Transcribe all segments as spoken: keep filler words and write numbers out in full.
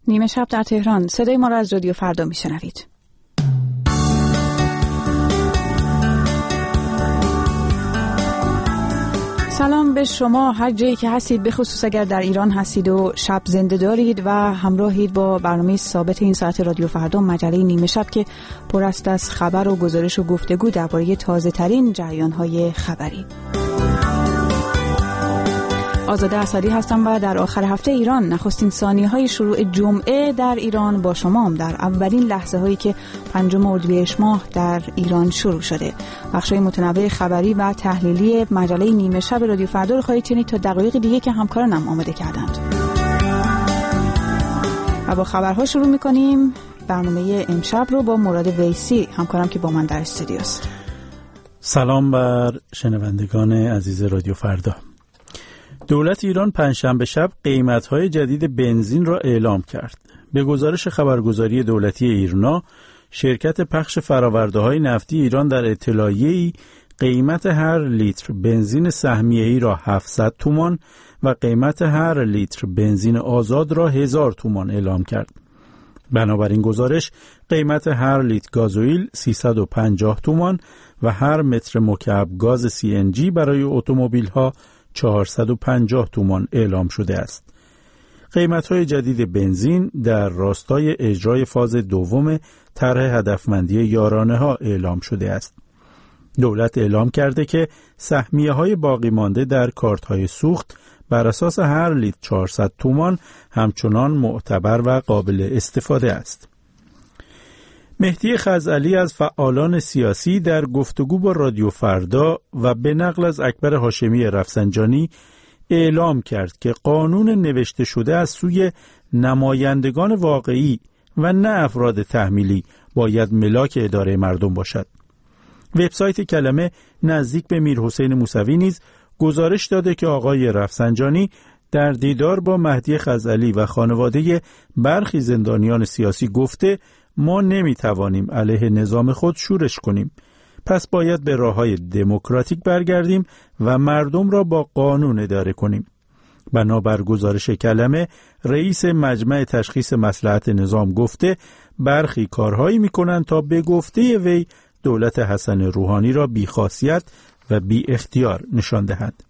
نیمه شب در تهران. صدای ما را از رادیو فردا میشنوید. سلام به شما هر جایی که هستید، به خصوص اگر در ایران هستید و شب زنده دارید و همراهید با برنامه ثابت این ساعت رادیو فردا، مجله نیمه شب که پر است از خبر و گزارش و گفتگو درباره تازه ترین جریان‌های خبری. آزاده اسدی هستم و در آخر هفته ایران نخستین ثانیه‌های شروع جمعه در ایران با شما در اولین لحظه هایی که پنجم اردیبهشت ماه در ایران شروع شده. بخش‌های متنوع خبری و تحلیلی مجله نیمه شب رادیو فردا رو خواهید شنید تا دقایق دیگه که همکارانم آماده کردند. و با خبرها شروع می‌کنیم. برنامه امشب رو با مراد ویسی همکارم که با من در استودیوست. سلام بر شنوندگان عزیز رادیو فردا. دولت ایران پنجشنبه شب قیمت‌های جدید بنزین را اعلام کرد. به گزارش خبرگزاری دولتی ایرنا، شرکت پخش فرآورده‌های نفتی ایران در اطلاعیه‌ای قیمت هر لیتر بنزین سهمیه‌ای را هفتصد تومان و قیمت هر لیتر بنزین آزاد را هزار تومان اعلام کرد. بنابراین گزارش قیمت هر لیتر گازوئیل سیصد و پنجاه تومان و هر متر مکعب گاز سی ان جی برای اتومبیل‌ها چهارصد و پنجاه تومان اعلام شده است. قیمت‌های جدید بنزین در راستای اجرای فاز دوم طرح هدفمندی یارانه‌ها اعلام شده است. دولت اعلام کرده که سهمیه‌های باقی مانده در کارت‌های سوخت بر اساس هر لیتر چهارصد تومان همچنان معتبر و قابل استفاده است. مهدی خزعلی از فعالان سیاسی در گفتگو با رادیو فردا و به نقل از اکبر هاشمی رفسنجانی اعلام کرد که قانون نوشته شده از سوی نمایندگان واقعی و نه افراد تحمیلی باید ملاک اداره مردم باشد. وبسایت کلمه نزدیک به میرحسین موسوی نیز گزارش داده که آقای رفسنجانی در دیدار با مهدی خزعلی و خانواده برخی زندانیان سیاسی گفته ما نمیتوانیم علیه نظام خود شورش کنیم، پس باید به راه‌های دموکراتیک برگردیم و مردم را با قانون اداره کنیم. بنابر گزارش کلمه، رئیس مجمع تشخیص مصلحت نظام گفته برخی کارهایی میکنند تا به گفته وی دولت حسن روحانی را بی‌خاصیت و بی اختیار نشان دهند.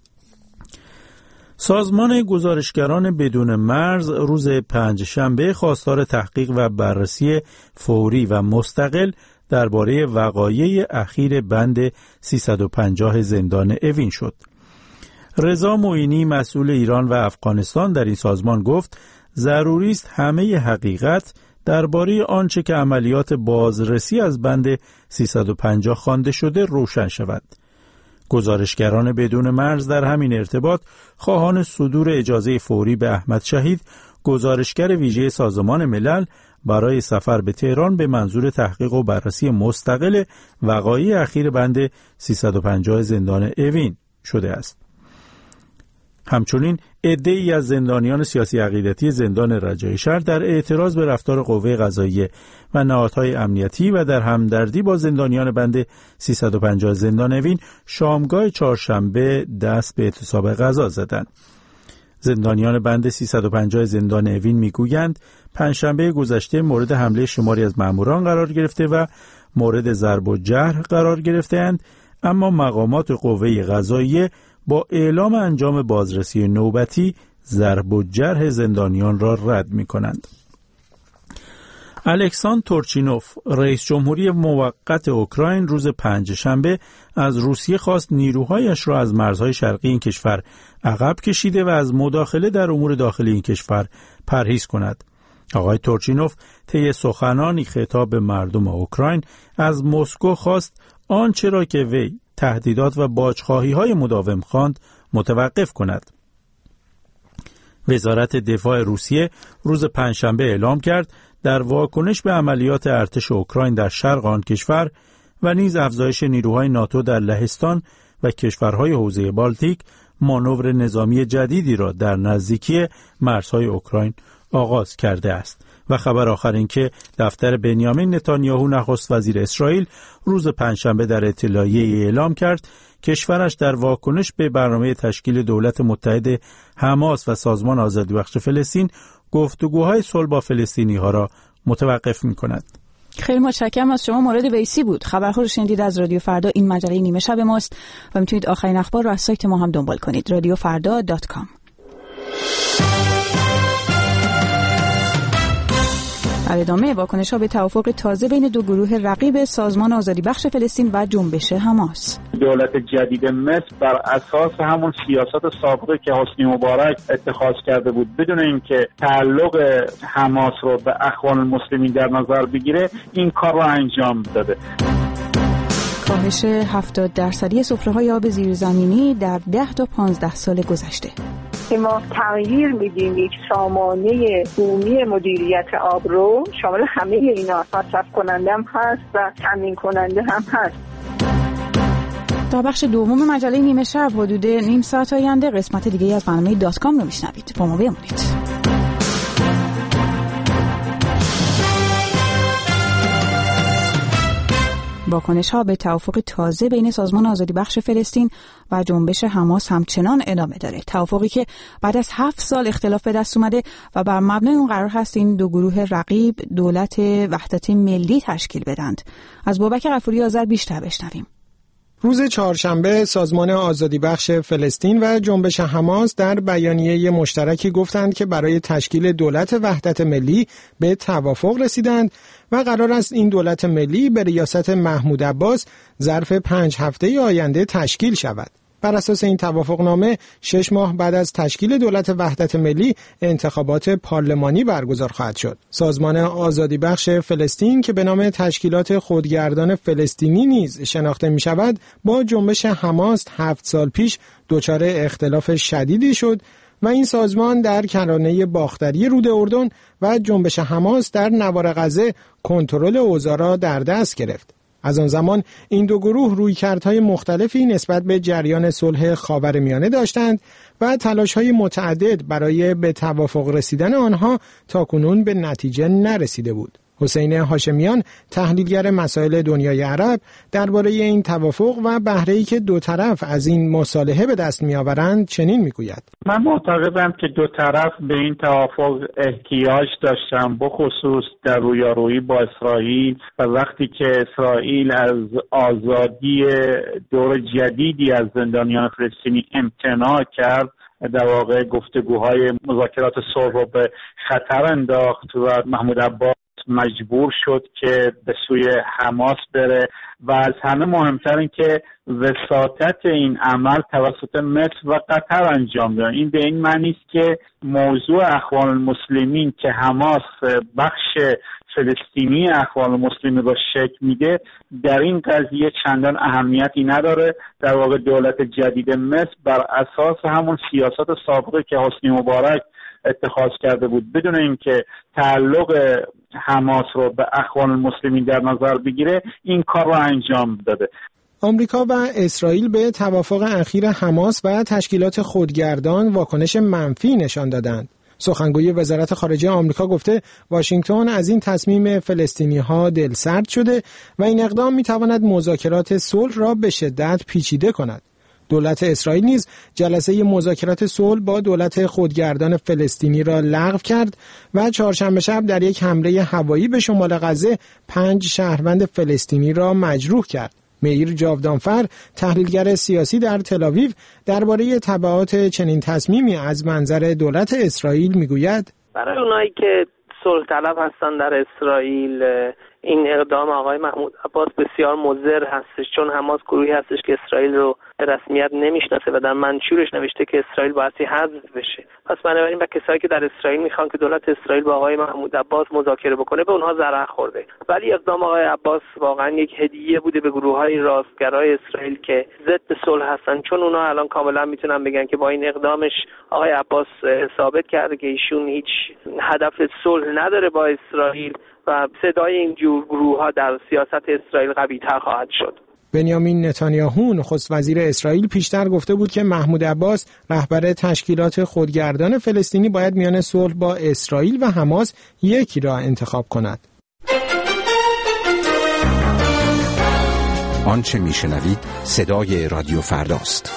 سازمان گزارشگران بدون مرز روز پنجشنبه خواستار تحقیق و بررسی فوری و مستقل درباره وقایع اخیر بند سیصد و پنجاه زندان اوین شد. رضا معینی مسئول ایران و افغانستان در این سازمان گفت ضروری است همه حقیقت درباره آنچه که عملیات بازرسی از بند سیصد و پنجاه خوانده شده روشن شود. گزارشگران بدون مرز در همین ارتباط خواهان صدور اجازه فوری به احمد شهید، گزارشگر ویژه سازمان ملل، برای سفر به تهران به منظور تحقیق و بررسی مستقل وقایع اخیر بند سیصد و پنجاه زندان اوین شده است. همچنین عده‌ای از زندانیان سیاسی عقیدتی زندان رجایی شهر در اعتراض به رفتار قوه قضاییه و نهادهای امنیتی و در همدردی با زندانیان بند سیصد و پنجاه زندان اوین شامگاه چهارشنبه دست به اعتصاب غذا زدند. زندانیان بند سیصد و پنجاه زندان اوین میگویند پنجشنبه گذشته مورد حمله شماری از ماموران قرار گرفته و مورد ضرب و جرح قرار گرفته‌اند، اما مقامات قوه قضاییه با اعلام انجام بازرسی نوبتی ضرب و جرح زندانیان را رد می‌کنند. الکساندر تورچینوف، رئیس جمهوری موقت اوکراین، روز پنجشنبه از روسیه خواست نیروهایش را از مرزهای شرقی این کشور عقب کشیده و از مداخله در امور داخلی این کشور پرهیز کند. آقای تورچینوف طی سخنانی خطاب به مردم اوکراین از مسکو خواست آنچه را که وی تهدیدات و باجخواهی‌های مداوم خواند متوقف کند. وزارت دفاع روسیه روز پنجشنبه اعلام کرد در واکنش به عملیات ارتش اوکراین در شرق آن کشور و نیز افزایش نیروهای ناتو در لهستان و کشورهای حوزه بالتیک مانور نظامی جدیدی را در نزدیکی مرزهای اوکراین آغاز کرده است. و خبر آخر این که دفتر بنیامین نتانیاهو نخست وزیر اسرائیل روز پنجشنبه در اطلاعیه‌ای اعلام کرد کشورش در واکنش به برنامه تشکیل دولت متحد حماس و سازمان آزادی بخش فلسطین گفتگوهای صلح با فلسطینی‌ها را متوقف می‌کند. خیلی متشکرم از شما. مراد ویسی بود. خبرها رو شنیدید از رادیو فردا. این مجله نیمه شب ماست و میتونید آخرین اخبار رو از سایت ما هم دنبال کنید. رادیو فردا دات کام. در ادامه واکنش‌ها به توافق تازه بین دو گروه رقیب سازمان آزادی بخش فلسطین و جنبش حماس. دولت جدید مصر بر اساس همون سیاست سابقه که حسنی مبارک اتخاذ کرده بود بدون اینکه تعلق حماس رو به اخوان المسلمین در نظر بگیره این کار رو انجام داده. کاهش هفتاد درصدی سفره‌های آب زیرزمینی در ده تا پانزده سال گذشته. ما تغییر میدیم یک سامانه بومی مدیریت آب رو، شامل همه اینا، مصرف کننده هم هست و تامین کننده هم هست. تا بخش دوم مجله نیمه شب حدود نیم ساعت آینده قسمت دیگه از برنامه دات کام رو میشنوید. با ما بمونید. واکنش‌ها به توافق تازه بین سازمان آزادی بخش فلسطین و جنبش حماس همچنان ادامه داره. توافقی که بعد از هفت سال اختلاف به دست اومده و بر مبنای اون قرار هست این دو گروه رقیب دولت وحدت ملی تشکیل بدند. از بابک غفوری آذر بیشتر بشنویم. روز چهارشنبه سازمان آزادی بخش فلسطین و جنبش حماس در بیانیه مشترکی گفتند که برای تشکیل دولت وحدت ملی به توافق رسیدند و قرار است این دولت ملی به ریاست محمود عباس ظرف پنج هفته آینده تشکیل شود. بر اساس این توافقنامه شش ماه بعد از تشکیل دولت وحدت ملی انتخابات پارلمانی برگزار خواهد شد. سازمان آزادی بخش فلسطین که به نام تشکیلات خودگردان فلسطینی نیز شناخته می شود با جنبش حماس هفت سال پیش دچار اختلاف شدیدی شد و این سازمان در کرانه باختری رود اردن و جنبش حماس در نوار غزه کنترل اوضاع را در دست گرفت. از آن زمان این دو گروه رویکردهای مختلفی نسبت به جریان صلح خاورمیانه داشتند و تلاش‌های متعدد برای به توافق رسیدن آنها تاکنون به نتیجه نرسیده بود. حسین هاشمیان تحلیلگر مسائل دنیای عرب درباره این توافق و بهره‌ای که دو طرف از این مصالحه به دست می‌آورند چنین می‌گوید: من معتقدم که دو طرف به این توافق احتیاج داشتن، بخصوص در رویارویی با اسرائیل و وقتی که اسرائیل از آزادی دور جدیدی از زندانیان فلسطینی امتناع کرد، در واقع گفتگوهای مذاکرات صلح رو به خطر انداخت و محمود عباس مجبور شد که به سوی حماس بره و از همه مهمتر این که وساطت این عمل توسط مصر و قطر انجام داد. این به این معنی است که موضوع اخوان المسلمین که حماس بخش فلسطینی اخوان المسلمین را شکل میده در این قضیه چندان اهمیتی نداره. در واقع دولت جدید مصر بر اساس همون سیاست سابقه که حسنی مبارک اتخاذ کرده بود بدون اینکه تعلق حماس رو به اخوان المسلمین در نظر بگیره این کار رو انجام داده. آمریکا و اسرائیل به توافق اخیر حماس و تشکیلات خودگردان واکنش منفی نشان دادند. سخنگوی وزارت خارجه آمریکا گفته واشنگتن از این تصمیم فلسطینی‌ها دلسرد شده و این اقدام می‌تواند مذاکرات صلح را به شدت پیچیده کند. دولت اسرائیل نیز جلسه مذاکرات صلح با دولت خودگردان فلسطینی را لغو کرد و چهارشنبه شب در یک حمله هوایی به شمال غزه پنج شهروند فلسطینی را مجروح کرد. میر جاودانفر، تحلیلگر سیاسی در تل‌آویو، درباره تبعات چنین تصمیمی از منظر دولت اسرائیل میگوید: برای اونایی که صلح طلب هستن در اسرائیل این اقدام آقای محمود عباس بسیار مضر هستش، چون حماس گروهی هستش که اسرائیل رو به رسمیت نمیشناسه و در منشورش نوشته که اسرائیل بایستی حذف بشه. پس بنابراین و کسایی که در اسرائیل میخوان که دولت اسرائیل با آقای محمود عباس مذاکره بکنه به اونها ضرر خورده. ولی اقدام آقای عباس واقعا یک هدیه بوده به گروه‌های راستگرای اسرائیل که ضد صلح هستن، چون اونها الان کاملا میتونن بگن که با این اقدامش آقای عباس ثابت کرده که ایشون هیچ هدف صلح نداره با اسرائیل و صدای این جور گروه‌ها در سیاست اسرائیل قوی‌تر خواهد شد. بنیامین نتانیاهو نخست وزیر اسرائیل پیشتر گفته بود که محمود عباس رهبر تشکیلات خودگردان فلسطینی باید میان صلح با اسرائیل و حماس یکی را انتخاب کند. آنچه میشنوید صدای رادیو فرداست.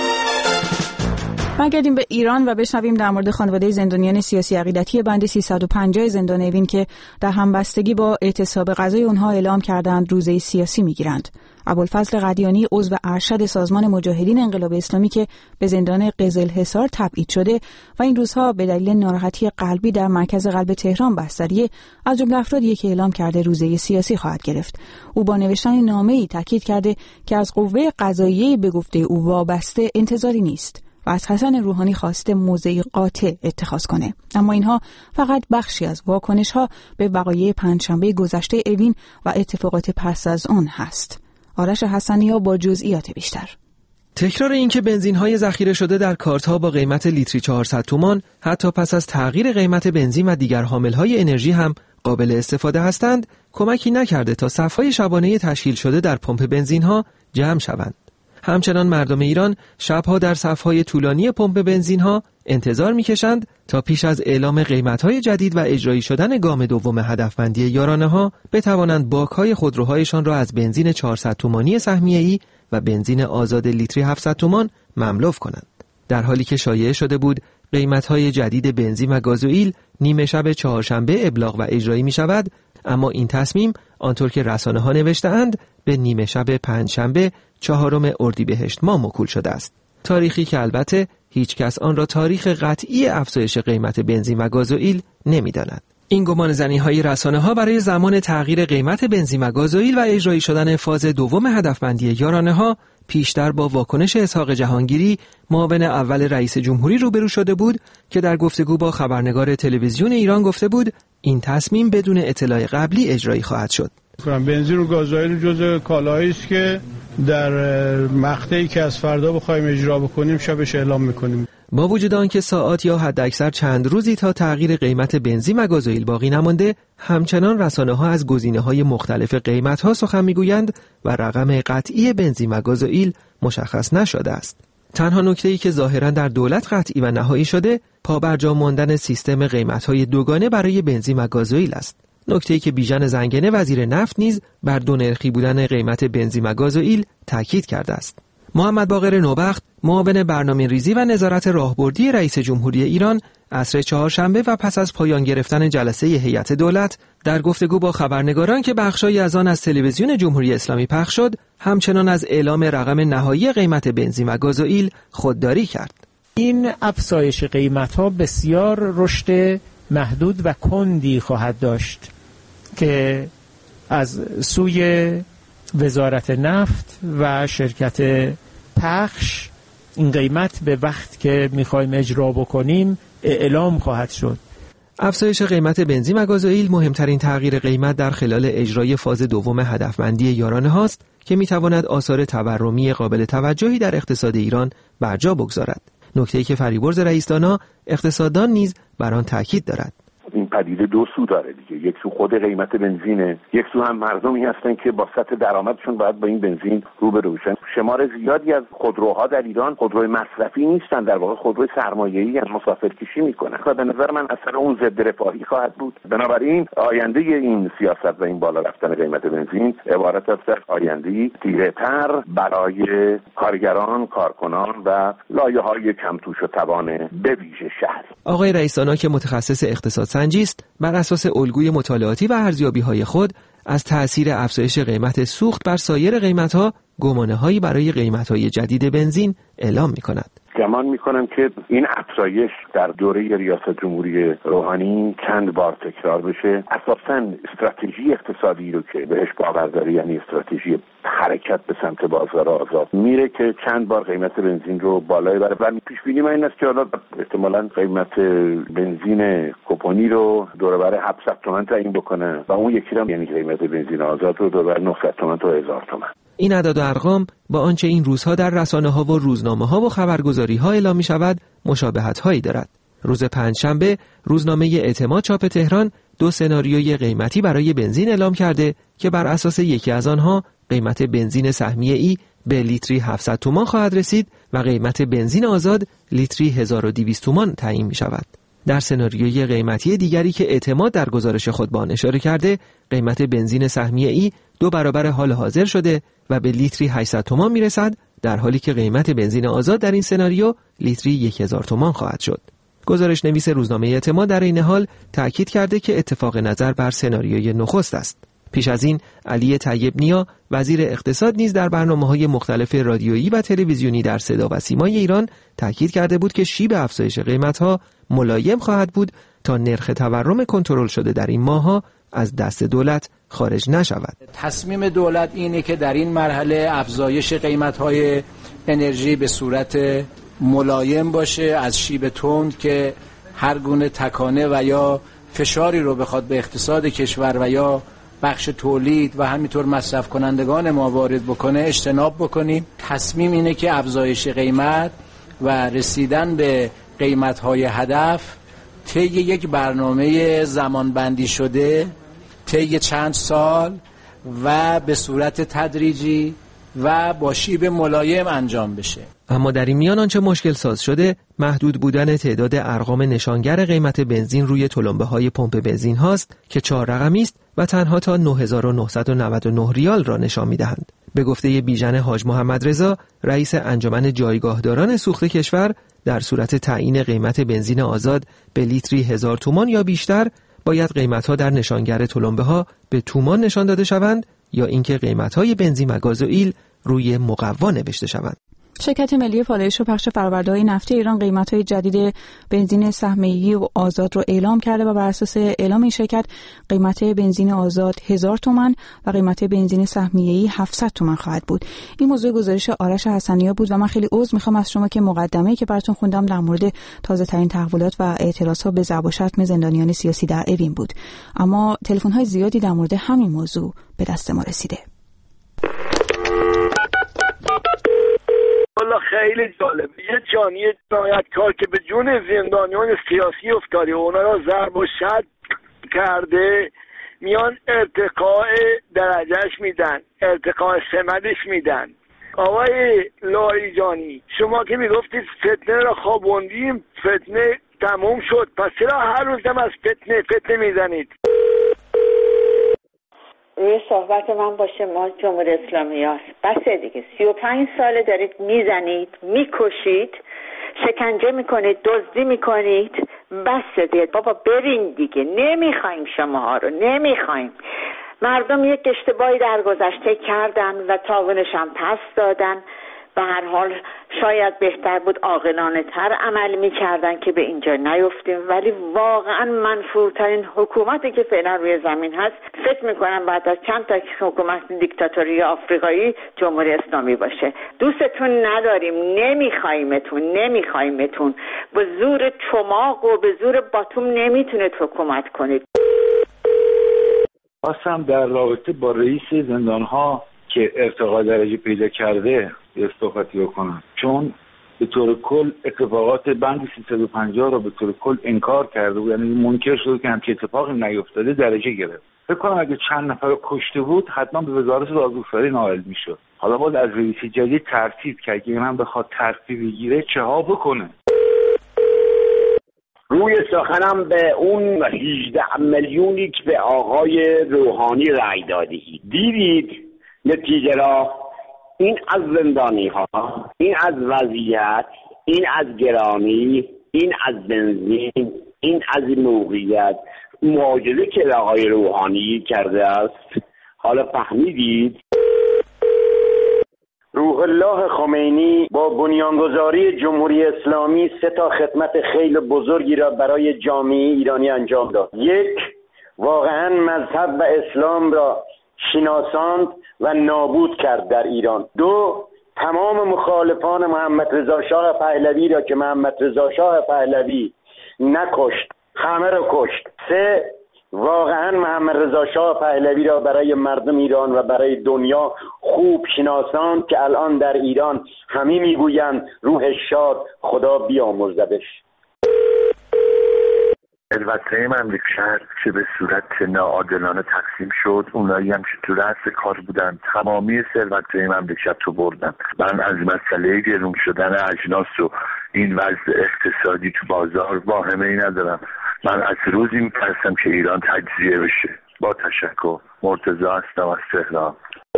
برگردیم به ایران و بشنویم در مورد خانواده زندانیان سیاسی عقیدتی بند سیصد و پنجاه زندان اوین که در همبستگی با اعتصاب غذای اونها اعلام کردند روزه سیاسی میگیرند. ابوالفضل قدیانی عضو ارشد سازمان مجاهدین انقلاب اسلامی که به زندان قزلحصار تبعید شده و این روزها به دلیل ناراحتی قلبی در مرکز قلب تهران بستریه، از جمله افرادی که اعلام کرده روزه سیاسی خواهد گرفت. او با نوشتن نامه‌ای تاکید کرده که از قوه قضاییه به گفته او وابسته انتظاری نیست و از حسن روحانی خواسته موضعی قاطع اتخاذ کنه. اما اینها فقط بخشی از واکنش‌ها به وقایع پنجشنبه گذشته اوین و اتفاقات پس از آن هست. آرش حسنی‌ها با جزئیات بیشتر. تکرار این که بنزین‌های ذخیره شده در کارت‌ها با قیمت لیتری چهارصد تومان حتی پس از تغییر قیمت بنزین و دیگر حامل‌های انرژی هم قابل استفاده هستند، کمکی نکرده تا صف‌های شبانه تشکیل شده در پمپ بنزین‌ها جمع شوند. همچنان مردم ایران شبها در صف‌های طولانی پمپ بنزین‌ها انتظار می‌کشند تا پیش از اعلام قیمت‌های جدید و اجرایی شدن گام دوم هدفمندی یارانه‌ها بتوانند باک‌های خودروهایشان را از بنزین چهارصد تومانی سهمیه‌ای و بنزین آزاد لیتری هفتصد تومان مملو کنند. در حالی که شایعه شده بود قیمت‌های جدید بنزین و گازوئیل نیمه شب چهارشنبه ابلاغ و اجرایی می‌شود، اما این تصمیم آنطور که رسانه‌ها نوشته‌اند به نیمه شب پنجشنبه چهارم اردیبهشت ماه موکول شده است. تاریخی که البته هیچ کس آن را تاریخ قطعی افزایش قیمت بنزین و گازوئیل نمی‌داند. این گمانه‌زنی‌های رسانه‌ها برای زمان تغییر قیمت بنزین و گازوئیل و اجرایی شدن فاز دوم هدفمندی یارانه‌ها پیشتر با واکنش اسحاق جهانگیری معاون اول رئیس جمهوری روبرو شده بود که در گفتگو با خبرنگار تلویزیون ایران گفته بود این تصمیم بدون اطلاع قبلی اجرایی خواهد شد. بنزین و گازوئیل جزء کالاهایی است که در مقطعی که از فردا بخوایم اجرا بکنیم شبش اعلام میکنیم. با وجود آنکه ساعات یا حداکثر چند روزی تا تغییر قیمت بنزین و گازوئیل باقی نمانده، همچنان رسانه‌ها از گزینه‌های مختلف قیمت‌ها سخن میگویند و رقم قطعی بنزین و گازوئیل مشخص نشده است. تنها نکته‌ای که ظاهراً در دولت قطعی و نهایی شده، پابرجا ماندن سیستم قیمت‌های دوگانه برای بنزین و گازوئیل است. نکته‌ای که بیژن زنگنه وزیر نفت نیز بر دو نرخی بودن قیمت بنزین و گازوئیل تاکید کرده است. محمد باقر نوبخت، معاون برنامه‌ریزی و نظارت راهبردی رئیس جمهوری ایران، عصر چهارشنبه و پس از پایان گرفتن جلسه هیئت دولت در گفتگو با خبرنگاران که بخشای از آن از تلویزیون جمهوری اسلامی پخش شد، همچنان از اعلام رقم نهایی قیمت بنزین و گازوئیل خودداری کرد. این افزایش قیمت‌ها بسیار رشد محدود و کندی خواهد داشت که از سوی وزارت نفت و شرکت پخش این قیمت به وقت که میخوایم اجرا بکنیم اعلام خواهد شد. افزایش قیمت بنزین و گازوئیل مهمترین تغییر قیمت در خلال اجرای فاز دوم هدفمندی یارانه هاست که میتواند آثار تورمی قابل توجهی در اقتصاد ایران بر جا بگذارد. نکته‌ای که فریبرز رئیس دانا اقتصاددان نیز بر آن تاکید دارد. این پدیده دو سو داره دیگه، یک سو خود قیمت بنزینه، یک سو هم مردمی هستن که با سطح درآمدشون باید با این بنزین روبرو بشن. شمار زیادی از خودروها در ایران خودروی مصرفی نیستن، در واقع خودروی سرمایه‌ای از مسافرکشی میکنن و به نظر من اثر اون ضد رفاهی خواهد بود. بنابراین آینده این سیاست و این بالا رفتن قیمت بنزین عبارت است از آینده‌ای تیره‌تر برای کارگران، کارکنان و لایه‌های کم توش و توان به ویژه شهر. آقای رئیس دانا که متخصص اقتصاد سنجی است، بر اساس الگوی مطالعاتی و ارزیابی‌های خود از تأثیر افزایش قیمت سوخت بر سایر قیمت‌ها گمانه‌هایی برای قیمت‌های جدید بنزین اعلام می‌کند. گمان میکنم که این افزایش در دوره ریاست جمهوری روحانی چند بار تکرار بشه. اساساً استراتژی اقتصادی رو که بهش باور داره، یعنی استراتژی حرکت به سمت بازار آزاد، میره که چند بار قیمت بنزین رو بالای بره و پیش بینی من این است که حالا احتمالاً قیمت بنزین کوپونی رو دور بر هفتصد تومان تعیین بکنه و اون یکی رو یعنی قیمت بنزین آزاد رو دور بر نهصد تومان تا هزار تومان. این اعداد و ارقام با آنچه این روزها در رسانه‌ها و روزنامه‌ها و خبرگزاری‌ها اعلام می‌شود مشابهت‌هایی دارد. روز پنجشنبه روزنامه اعتماد چاپ تهران دو سناریوی قیمتی برای بنزین اعلام کرده که بر اساس یکی از آنها قیمت بنزین سهمیه‌ای به لیتری هفتصد تومان خواهد رسید و قیمت بنزین آزاد لیتری هزار و دویست تومان تعیین می‌شود. در سناریوی قیمتی دیگری که اعتماد در گزارش خود به آن اشاره کرده، قیمت بنزین سهمیه‌ای دو برابر حال حاضر شده و به لیتری هشتصد تومان میرسد، در حالی که قیمت بنزین آزاد در این سناریو لیتری یک هزار تومان خواهد شد. گزارش نویس روزنامه اعتماد در این حال تأکید کرده که اتفاق نظر بر سناریوی نخست است. پیش از این علی طیب نیا وزیر اقتصاد نیز در برنامه‌های مختلف رادیویی و تلویزیونی در صدا و سیمای ایران تأکید کرده بود که شیب افزایش قیمت‌ها ملایم خواهد بود تا نرخ تورم کنترل شده در این ماه‌ها از دست دولت خارج نشود. تصمیم دولت اینه که در این مرحله افزایش قیمت‌های انرژی به صورت ملایم باشه، از شیب تند که هر گونه تکانه و یا فشاری رو بخواد به اقتصاد کشور و یا بخش تولید و همینطور مصرف کنندگان ما وارد بکنه اجتناب بکنیم. تصمیم اینه که افزایش قیمت و رسیدن به قیمت‌های هدف طی یک برنامه زمانبندی شده، طی چند سال و به صورت تدریجی و با شیب ملایم انجام بشه. اما در این میان آنچه مشکل ساز شده محدود بودن تعداد ارقام نشانگر قیمت بنزین روی تلمبه‌های پمپ بنزین هاست که چهار رقمی است و تنها تا نه هزار و نهصد و نود و نه ریال را نشان می‌دهند. به گفته بیژن حاج محمد رضا، رئیس انجمن جایگاهداران سوخت کشور، در صورت تعیین قیمت بنزین آزاد به لیتری هزار تومان یا بیشتر، باید قیمت‌ها در نشانگر تلمبه‌ها به تومان نشان داده شوند یا اینکه قیمت‌های بنزین و گازوئیل روی مقوا نوشته شوند. شرکت ملی پالایش و پخش فرآورده‌های نفتی ایران قیمت‌های جدید بنزین سهمیه‌ای و آزاد رو اعلام کرده و بر اساس اعلام این شرکت قیمت بنزین آزاد هزار تومان و قیمت بنزین سهمیه‌ای هفتصد تومان خواهد بود. این موضوع گزارش آرش حسنی‌ها بود و من خیلی عذر می‌خوام از شما که مقدمه‌ای که براتون خوندم در مورد تازه‌ترین تحولات و اعتراض‌ها به ضرب و شتم زندانیان سیاسی در اوین بود. اما تلفن‌های زیادی در مورد همین موضوع به دست ما رسیده. والا خیلی جالبه. یه جانی جنایتکار که به جون زندانیان سیاسی افتاده و اونا را ضرب و شتم کرده، میان ارتقاء درجهش میدن، ارتقاء سمتش میدن. آقای لاریجانی، شما که میگفتید فتنه را خوابوندیم، فتنه تموم شد، پس چرا هر روزم از فتنه فتنه میزنید؟ روی صحبت من با شما جمهوری اسلامی هست. بسه دیگه، سی و پنج ساله دارید میزنید، میکشید، شکنجه میکنید، دزدی میکنید. بسه دیگه بابا، برین دیگه، نمیخوایم شماها رو، نمیخوایم. مردم یک اشتباهی در گذشته کردن و تاوانش هم پس دادن. به هر حال شاید بهتر بود عاقلانه تر عمل می‌کردن که به اینجا نیفتیم، ولی واقعا منفورترین حکومتی که فعلا روی زمین هست فکر می‌کنم بعد از چند تا حکومت دیکتاتوری آفریقایی جمهوری اسلامی باشه. دوستتون نداریم، نمی‌خوایمتون، نمی‌خوایمتون. به زور چماق و به زور باتوم نمیتونید حکومت کنید. خواستم در رابطه با رئیس زندان‌ها که ارتقا درجه پیدا کرده یه صحبتی بکنم، چون به طور کل اتفاقات بند سیصد و پنجاه رو به طور کل انکار کرده بود، یعنی منکر شده که همچین اتفاقی نیفتاده، درجه گرفت. فکر کنم اگه چند نفر رو کشته بود حتما به وزارت دادگستری نائل میشد. حالا باید از رئیس جدید ترتیب کرد که من بخواد ترتیب بگیره چه ها بکنه. روی سخنم به اون هجده میلیونی که به آقای روحانی رأی دادی دیدید نتیجه را؟ این از زندانی ها، این از وضعیت، این از گرانی، این از بنزین، این از موقعیت، معجزه که آقای روحانی کرده است. حالا فهمیدید؟ روح الله خمینی با بنیانگذاری جمهوری اسلامی سه تا خدمت خیلی بزرگی را برای جامعه ایرانی انجام داد. یک، واقعا مذهب و اسلام را شناساند و نابود کرد در ایران. دو، تمام مخالفان محمد رضا شاه پهلوی را که محمد رضا شاه پهلوی نکشت، همه را کشت. سه، واقعا محمد رضا شاه پهلوی را برای مردم ایران و برای دنیا خوب شناساند که الان در ایران همه میگویند روح شاد، خدا بیامرزدش. ثروت‌های مملکت که به صورت ناعادلانه تقسیم شد، اونایی هم که تو رأس کار بودن تمامی ثروت‌های مملکت رو بردن. من از مسئله گرون شدن اجناس و این وضع اقتصادی تو بازار واهمه‌ای ندارم. من از روزی می‌ترسم که ایران تجزیه بشه. با تشکر. مرتضی هستم از تهران.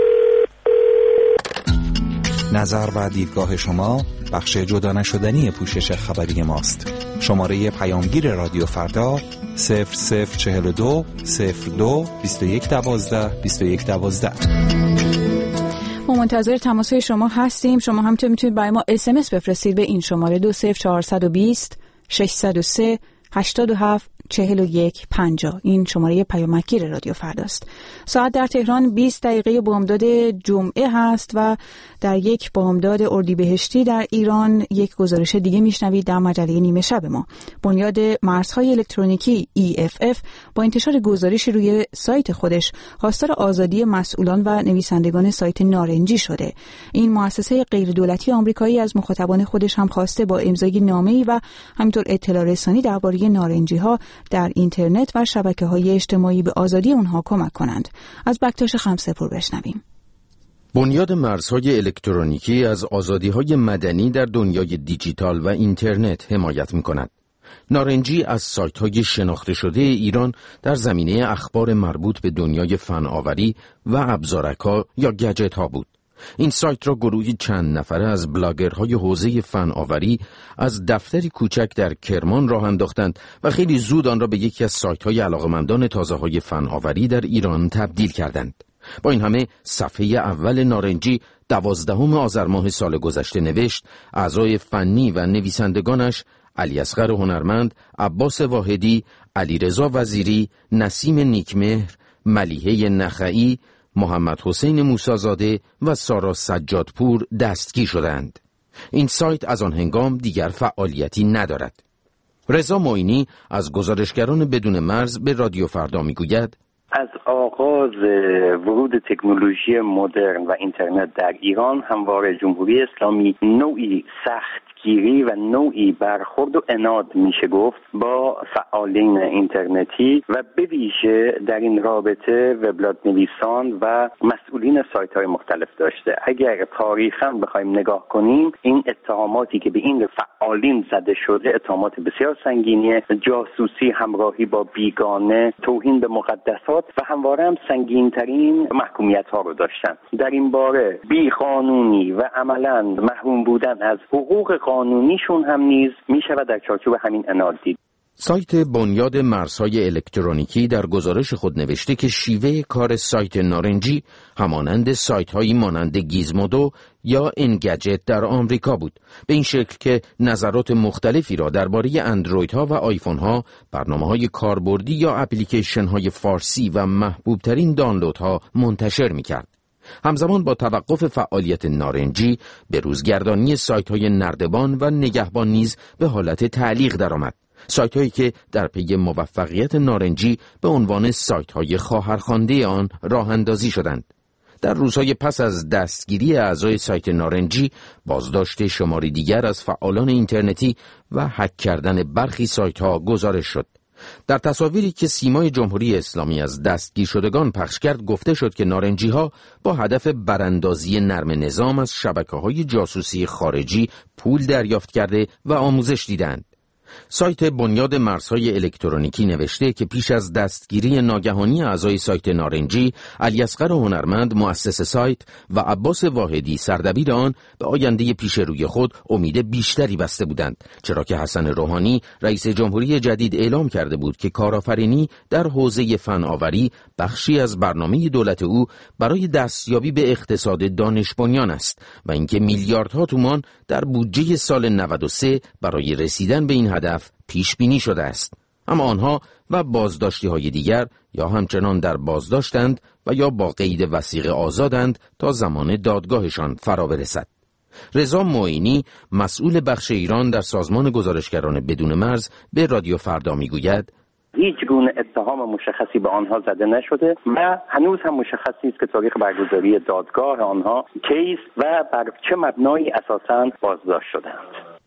نظر و دیدگاه شما بخش جدا نشدنی پوشش خبری ماست. شماره پیامگیر رادیو فردا صفر صفر چهل و دو صفر دو بیست و یک دوازده بیست و یک دوازده. ما منتظر تماس‌های شما هستیم. شما همینطور میتونید برای ما اس ام اس بفرستید به این شماره دو صفر چهارصد و بیست ششصد و سه هشتاد و هفت چهل و یک پنجاه. این شماره پیامگیر رادیو فرداست. ساعت در تهران بیست دقیقه بامداد جمعه هست و در یک بامداد اردیبهشتی در ایران یک گزارش دیگه میشنوید در مجله نیمه شب ما. بنیاد مرزهای الکترونیکی ای اف اف با انتشار گزارشی روی سایت خودش خواستار آزادی مسئولان و نویسندگان سایت نارنجی شده. این مؤسسه غیردولتی آمریکایی از مخاطبان خودش هم خواسته با امضای نامه‌ای و همینطور اطلاع رسانی درباره نارنجی‌ها در اینترنت و شبکه‌های اجتماعی به آزادی اونها کمک کنند. از بکتاش خمسه‌پور بشنویم. بنیاد مرزهای الکترونیکی از آزادی‌های مدنی در دنیای دیجیتال و اینترنت حمایت می‌کند. نارنجی از سایت‌های شناخته شده ایران در زمینه اخبار مربوط به دنیای فناوری و ابزارک‌ها یا گجت‌ها بود. این سایت را گروهی چند نفره از بلاگرهای حوزه فناوری از دفتری کوچک در کرمان راه انداختند و خیلی زود آن را به یکی از سایت‌های علاقه‌مندان تازه‌های فناوری در ایران تبدیل کردند. با این همه صفحه اول نارنجی دوازدهم آذر ماه سال گذشته نوشت اعضای فنی و نویسندگانش علیاصغر هنرمند، عباس واحدی، علیرضا وزیری، نسیم نیکمهر، ملیحه نخعی، محمد حسین موسی‌زاده و سارا سجادپور دستگیر شدند. این سایت از آن هنگام دیگر فعالیتی ندارد. رضا معینی از گزارشگران بدون مرز به رادیو فردا میگوید از آغاز ورود تکنولوژی مدرن و اینترنت در ایران همواره جمهوری اسلامی نوعی سخت گیری و نوعی برخورد و عناد میشه گفت با فعالین اینترنتی و به ویژه در این رابطه وبلاگ نویسان و مسئولین سایت های مختلف داشته. اگر تاریخاً بخوایم نگاه کنیم این اتهاماتی که به این فعالین زده شده اتهامات بسیار سنگینیه، جاسوسی، همراهی با بیگانه، توهین به مقدسات و همواره هم سنگین‌ترین محکومیت ها رو داشتن. در این باره بی قانونی و عملاً محروم بودن از حقوق قانونیشون هم نیز می شود در چارچوب همین عناد دید. سایت بنیاد مرزهای الکترونیکی در گزارش خود نوشته که شیوه کار سایت نارنجی همانند سایت هایی مانند گیزمودو یا انگجت در آمریکا بود، به این شکل که نظرات مختلفی را درباره اندروید ها و آیفون ها، برنامه های کاربردی یا اپلیکیشن های فارسی و محبوب ترین دانلود ها منتشر می کرد. همزمان با توقف فعالیت نارنجی به روزگردانی سایت‌های نردبان و نگهبان نیز به حالت تعلیق درآمد. سایت‌هایی که در پی موفقیت نارنجی به عنوان سایت‌های خواهرخوانده آن راه اندازی شدند. در روزهای پس از دستگیری اعضای سایت نارنجی، بازداشت شماری دیگر از فعالان اینترنتی و هک کردن برخی سایت‌ها گزارش شد. در تصاویری که سیمای جمهوری اسلامی از دستگیر شدگان پخش کرد گفته شد که نارنجی‌ها با هدف براندازی نرم نظام از شبکه‌های جاسوسی خارجی پول دریافت کرده و آموزش دیدند. سایت بنیاد مرزهای الکترونیکی نوشته که پیش از دستگیری ناگهانی اعضای سایت نارنجی، علیاصغر هنرمند مؤسس سایت و عباس واحدی سردبیر آن به آینده پیش روی خود امید بیشتری بسته بودند، چرا که حسن روحانی رئیس جمهوری جدید اعلام کرده بود که کارآفرینی در حوزه فناوری بخشی از برنامه دولت او برای دستیابی به اقتصاد دانش بنیان است و اینکه میلیاردها تومان در بودجه سال نود و سه برای رسیدن به این هدف پیش بینی شده است. اما آنها و بازداشتی های دیگر یا همچنان در بازداشتند و یا با قید وثیقه آزادند تا زمان دادگاهشان فرا برسد. رضا معینی مسئول بخش ایران در سازمان گزارشگران بدون مرز به رادیو فردا میگوید هیچ گونه اتهام مشخصی به آنها زده نشده و هنوز هم مشخص نیست که تاریخ برگزاری دادگاه آنها کیست و بر چه مبنایی اساساً بازداشت شدند.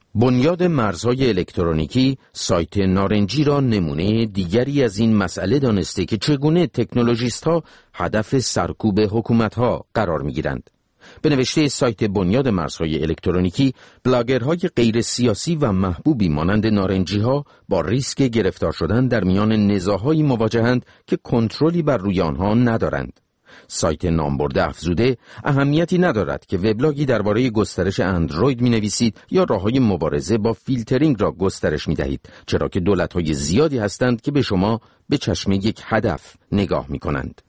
بنیاد مرزهای الکترونیکی سایت نارنجی را نمونه دیگری از این مسئله دانسته که چگونه تکنولوژیست‌ها هدف سرکوب حکومت‌ها قرار می‌گیرند. به نوشته سایت بنیاد مرزهای الکترونیکی، بلاگرهای غیر سیاسی و محبوبی مانند نارنجی ها با ریسک گرفتار شدن در میان نزاع‌هایی مواجهند که کنترلی بر روی آنها ندارند. سایت نامبرده افزوده اهمیتی ندارد که وبلاگی درباره گسترش اندروید می‌نویسید یا راه‌های مبارزه با فیلترینگ را گسترش می‌دهید، چرا که دولت‌های زیادی هستند که به شما به چشم یک هدف نگاه می‌کنند.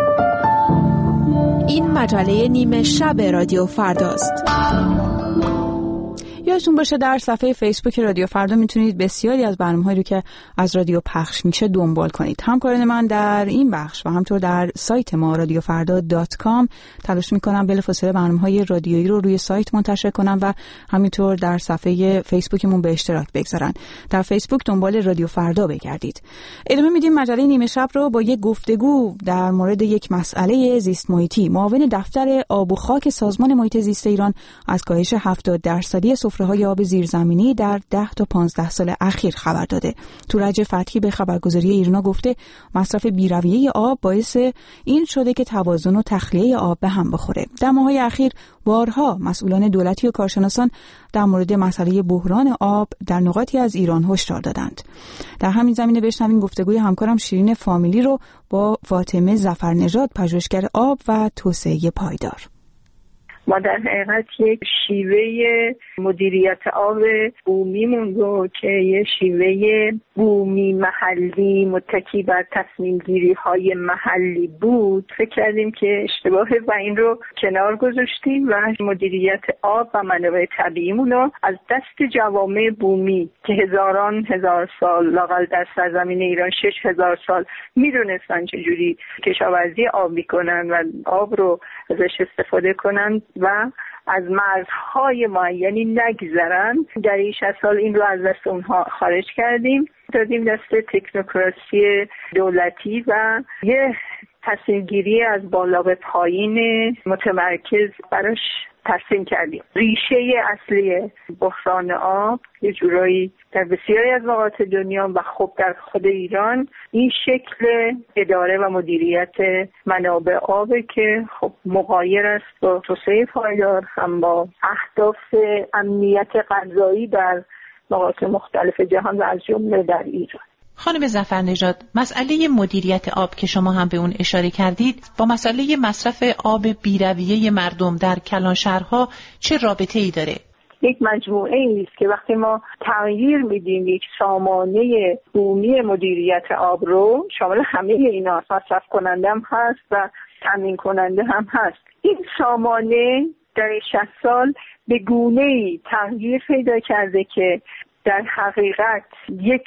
این مجله نیمه شب رادیو فرداست. یادتون باشه در صفحه فیسبوک رادیو فردا میتونید بسیاری از برنامه‌هایی رو که از رادیو پخش میشه دنبال کنید. همکاران من در این بخش و همطور در سایت ما رادیو فردا دات کام تلاش میکنم بلافاصله برنامه‌های رادیویی رو روی سایت منتشر کنم و همینطور در صفحه فیسبوکمون به اشتراک بگذارن. در فیسبوک دنبال رادیو فردا بگردید. ادامه میدیم مجله نیمه شب رو با یک گفتگو در مورد یک مسئله زیست محیطی. معاون دفتر آب و خاک سازمان محیط زیست ایران از کاهش هفتاد درصدی سفره‌های آب زیرزمینی در ده تا پانزده سال اخیر خبر داده. تورج فتحی به خبرگزاری ایرنا گفته مصرف بی‌رویه آب باعث این شده که توازن و تخلیه آب به هم بخوره. در ماه‌های اخیر بارها مسئولان دولتی و کارشناسان در مورد مسئله بحران آب در نقاطی از ایران هشدار دادند. در همین زمینه بشنویم گفتگوی همکارم شیرین فامیلی رو با فاطمه ظفرنژاد، پژوهشگر آب و توسعه پایدار. ما در حقیقت یک شیوه مدیریت آب بومیمون رو که یه شیوه بومی محلی متکی بر تصمیم گیری های محلی بود فکر کردیم که اشتباهه و این رو کنار گذاشتیم و مدیریت آب و منابع طبیعیمون رو از دست جوامع بومی که هزاران هزار سال لااقل در سرزمین ایران شش هزار سال میدونستن چجوری کشاورزی آب میکنن و آب رو ازش استفاده کنن و از مرزهای معینی نگذرن. در این شصت سال این رو از دست اونها خارج کردیم، دادیم دست تکنوکراسی دولتی و یه تصمیم گیری از بالا به پایین متمرکز براش ترسیم کردیم. ریشه اصلی بحران آب یه جورایی در بسیاری از نقاط دنیا و خب در خود ایران این شکل اداره و مدیریت منابع آب که خب مغایر است با توسعه پایدار، هم با اهداف امنیت غذایی در نقاط مختلف جهان و از جمله در ایران. خانم ظفرنژاد، مسئله مدیریت آب که شما هم به اون اشاره کردید با مسئله مصرف آب بی‌رویه مردم در کلانشهرها چه رابطه‌ای داره؟ یک مجموعه است که وقتی ما تغییر میدیم یک سامانه بومی مدیریت آب رو، شامل همه اینا مصرف کننده هم هست و تامین کننده هم هست. این سامانه در شصت سال به گونه‌ای تغییر پیدا کرده که در حقیقت یک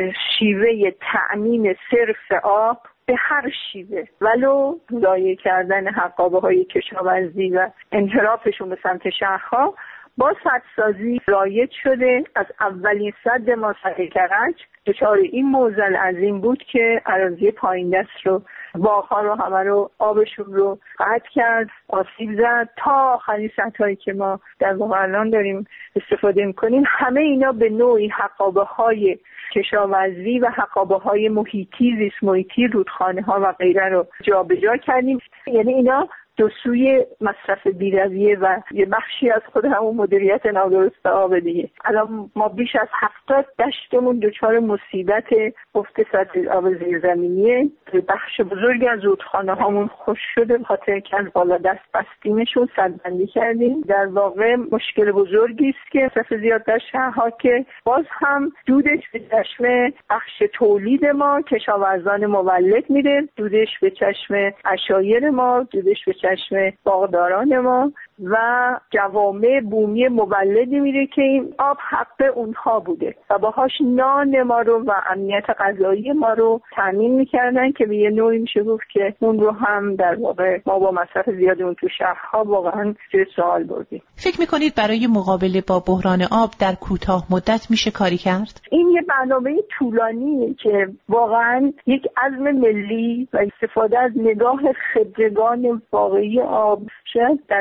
شیوه تأمین صرف آب به هر شیوه ولو ضایع کردن حقابه های کشاورزی و انحرافشون به سمت شهرها با سدسازی رایج شده. از اولین سد ما سد کرج دچار این معضل عظیم بود که اراضی پایین دست رو باغ‌ها رو همه رو آبشون رو قطع کرد، آسیب زد تا آخرین سدهایی که ما در واقع الان داریم استفاده می‌کنیم. همه اینا به نوعی حقابه‌های کشاورزی و حقابه‌های محیطی، زیست محیطی، رودخانه‌ها و غیره رو جابجا کردیم. یعنی اینا دو سوی مصرف بی‌رویه و یه بخشی از خود همون مدیریت نادرست آب دیگه. الان ما بیش از هفتاد دشتمون دچار مصیبت افت سطح آب زیرزمینیه. بخش بزرگی از رودخانه هامون خشک شده به خاطر که از بالا دست بستیمشون، سدبندی کردیم. در واقع مشکل بزرگی است که مصرف زیاد در شهرها که باز هم دودش به چشم بخش تولید ما کشاورزان مولد میره، دودش به چشم عشایر ما، دودش به چشم باغداران ما و جوامع بومی مولدی میره که این آب حق اونها بوده و باهاش نان ما رو و امنیت غذایی ما رو تامین میکردن که به یه نوعی میشه گفت که اون رو هم در واقع ما با مصرف زیاد اون تو شهرها واقعا زیر سوال بردیم. فکر میکنید برای مقابله با بحران آب در کوتاه مدت میشه کاری کرد؟ این یه برنامه طولانیه که واقعا یک عزم ملی و استفاده از نگاه خبرگان واقعی آب شاید در یک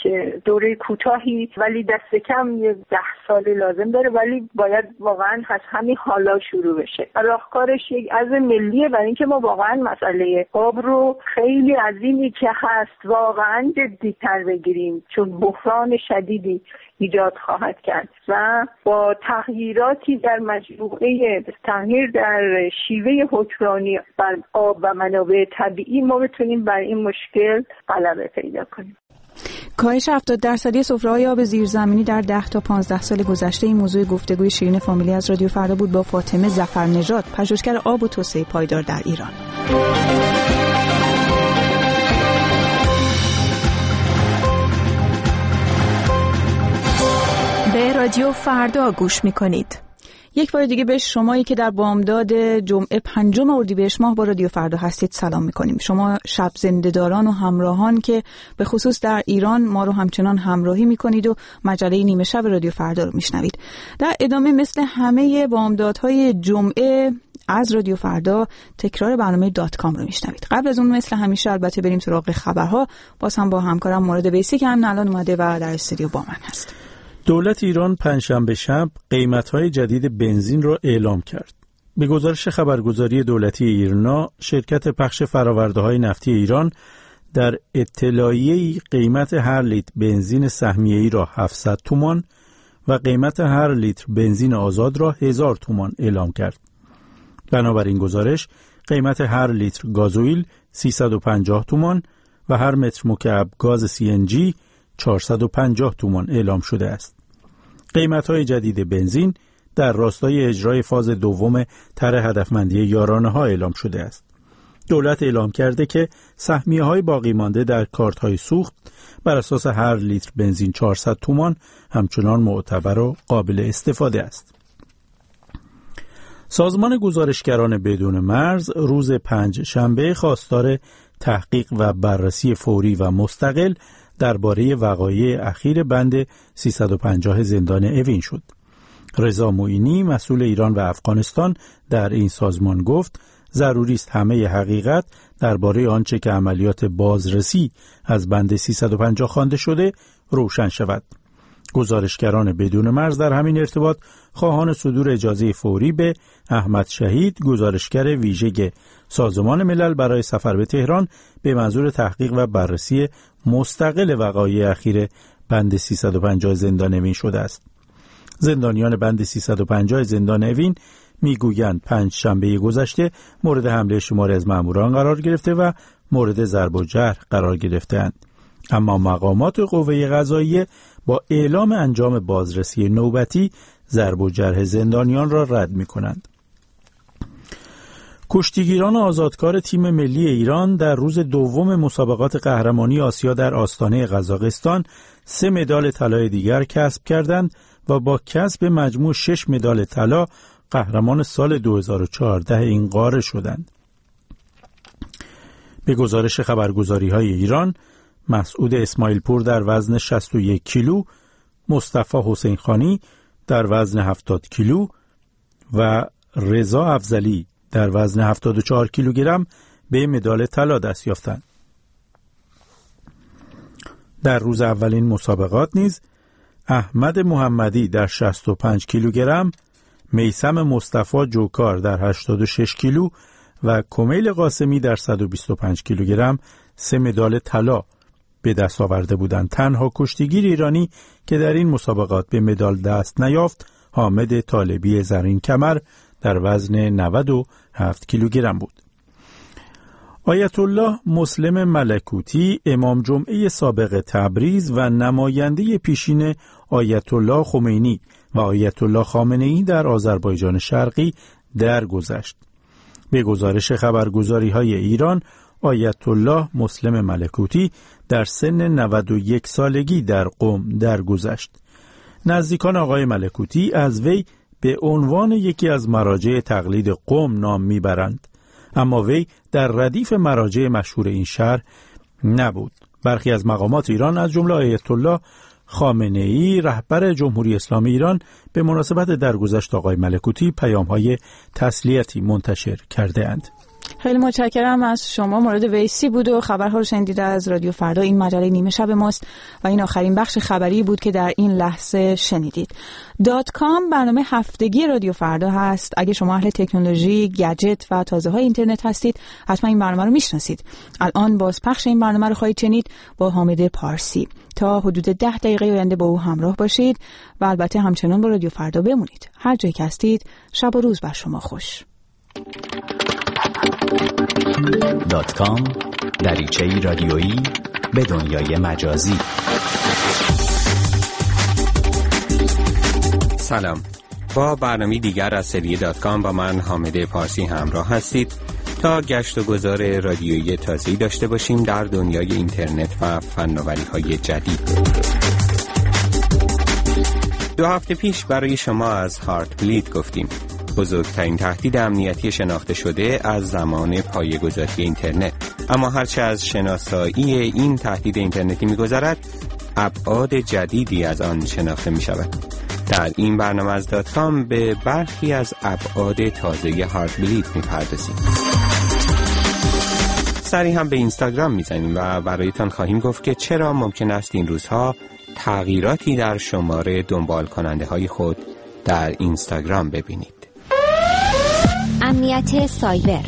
دوره کوتاهی ولی دست کم یه ده سال لازم داره، ولی باید واقعا از همین حالا شروع بشه. راهکارش یک عزم ملیه برای اینکه ما واقعا مسئله آب رو خیلی عظیمی که هست واقعا جدی‌تر بگیریم، چون بحران شدیدی ایجاد خواهد کرد و با تغییراتی در مجموعه تغییر در شیوه حکمرانی بر آب و منابع طبیعی ما بتونیم بر این مشکل غلبه پیدا کنیم. کاهش هفتاد درصدی سفره‌های آب زیرزمینی در ده تا پانزده سال گذشته این موضوع گفتگوی شیرین فامیلی از رادیو فردا بود با فاطمه ظفرنژاد، پژوهشگر آب و توسعه پایدار در ایران. به رادیو فردا گوش می‌کنید. یک بار دیگه به شمایی که در بامداد جمعه پنجم اردیبهشت ماه با رادیو فردا هستید سلام میکنیم. شما شب زنده‌داران و همراهان که به خصوص در ایران ما رو همچنان همراهی میکنید و مجله نیمه شب رادیو فردا رو میشنوید. در ادامه مثل همه بامدادهای جمعه از رادیو فردا تکرار برنامه دات کام رو میشنوید. قبل از اون مثل همیشه البته بریم سراغ خبرها، باز هم با همکارم مراد بیسی که هم الان اومده و در استودیو با من هست. دولت ایران پنجشنبه شب قیمت‌های جدید بنزین را اعلام کرد. به گزارش خبرگزاری دولتی ایرنا، شرکت پخش فرآورده‌های نفتی ایران در اطلاعیه‌ای قیمت هر لیتر بنزین سهمیه‌ای را هفتصد تومان و قیمت هر لیتر بنزین آزاد را هزار تومان اعلام کرد. بنابراین گزارش قیمت هر لیتر گازوئیل سیصد و پنجاه تومان و هر متر مکعب گاز سی ان جی چهارصد و پنجاه تومان اعلام شده است. قیمت‌های جدید بنزین در راستای اجرای فاز دوم طرح هدفمندی یارانه‌ها اعلام شده است. دولت اعلام کرده که سهمیه‌های باقی مانده در کارت‌های سوخت بر اساس هر لیتر بنزین چهارصد تومان همچنان معتبر و قابل استفاده است. سازمان گزارشگران بدون مرز روز پنج شنبه خواستار تحقیق و بررسی فوری و مستقل درباره وقایع اخیر بند سیصد و پنجاه زندان اوین شد. رضا معینی مسئول ایران و افغانستان در این سازمان گفت ضروری است همه حقیقت درباره آنچه که عملیات بازرسی از بند سیصد و پنجاه خوانده شده روشن شود. گزارشگران بدون مرز در همین ارتباط خواهان صدور اجازه فوری به احمد شهید، گزارشگر ویژه سازمان ملل برای سفر به تهران به منظور تحقیق و بررسی مستقل وقایع اخیر بند سیصد و پنجاه زندان اوین شده است. زندانیان بند سیصد و پنجاه زندان اوین میگویند پنج شنبه گذشته مورد حمله شماری از ماموران قرار گرفته و مورد ضرب و جرح قرار گرفتند. اما مقامات قوه قضاییه با اعلام انجام بازرسی نوبتی ضرب و جرح زندانیان را رد می‌کنند. کشتیگیران آزادکار تیم ملی ایران در روز دوم مسابقات قهرمانی آسیا در آستانه قزاقستان سه مدال طلای دیگر کسب کردند و با کسب مجموع شش مدال طلا قهرمان سال دو هزار و چهارده این قاره شدند. به گزارش خبرگزاری‌های ایران، مسعود اسماعیل پور در وزن شصت و یک کیلو، مصطفی حسین خانی در وزن هفتاد کیلو و رضا افضلی در وزن هفتاد و چهار کیلوگرم به مدال طلا دست یافتند. در روز اولین مسابقات نیز احمد محمدی در شصت و پنج کیلوگرم، میثم مصطفی جوکار در هشتاد و شش کیلو و کمیل قاسمی در صد و بیست و پنج کیلوگرم سه مدال طلا به دست آورده بودند. تنها کشتیگیر ایرانی که در این مسابقات به مدال دست نیافت حامد طالبی زرین کمر در وزن نود و هفت کیلوگرم بود. آیت الله مسلم ملکوتی امام جمعه سابق تبریز و نماینده پیشین آیت الله خمینی و آیت الله خامنه‌ای در آذربایجان شرقی درگذشت. به گزارش خبرگزاری‌های ایران، آیت الله مسلم ملکوتی در سن نود و یک سالگی در قم درگذشت. نزدیکان آقای ملکوتی از وی به عنوان یکی از مراجع تقلید قم نام میبرند، اما وی در ردیف مراجع مشهور این شهر نبود. برخی از مقامات ایران از جمله آیت الله خامنه‌ای رهبر جمهوری اسلامی ایران به مناسبت درگذشت آقای ملکوتی پیام‌های تسلیتی منتشر کرده اند. خیلی متشکرم از شما. مراد ویسی بود و خبرها رو شنیدید از رادیو فردا. این مجله نیمه شب ماست و این آخرین بخش خبری بود که در این لحظه شنیدید. دات کام برنامه هفتگی رادیو فردا هست. اگه شما اهل تکنولوژی، گجت و تازه های اینترنت هستید حتما این برنامه رو میشناسید. الان بازپخش این برنامه رو خواهید شنید با حامد پارسی. تا حدود ده دقیقه آینده با او همراه باشید و البته همچنان با رادیو فردا بمونید. هر جایی که هستید شب و روز بر شما خوش. دات کام دریچه‌ای رادیویی به دنیای مجازی. سلام، با برنامه دیگر از سری دات کام با من حامد پارسی همراه هستید تا گشت و گذار رادیویی تازه‌ای داشته باشیم در دنیای اینترنت و فناوری‌های جدید. دو هفته پیش برای شما از هارت بلید گفتیم، بزرگترین تهدید امنیتی شناخته شده از زمان پایه‌گذاری اینترنت. اما هرچه از شناسایی این تهدید اینترنتی می‌گذرد، ابعاد جدیدی از آن شناخته می‌شود. در این برنامه از دات کام به برخی از ابعاد تازه هارت بلید می‌پردازیم. سری هم به اینستاگرام می‌زنیم و برایتان خواهیم گفت که چرا ممکن است این روزها تغییراتی در شماره دنبال کننده های خود در اینستاگرام ببینید. امنیت سایبر.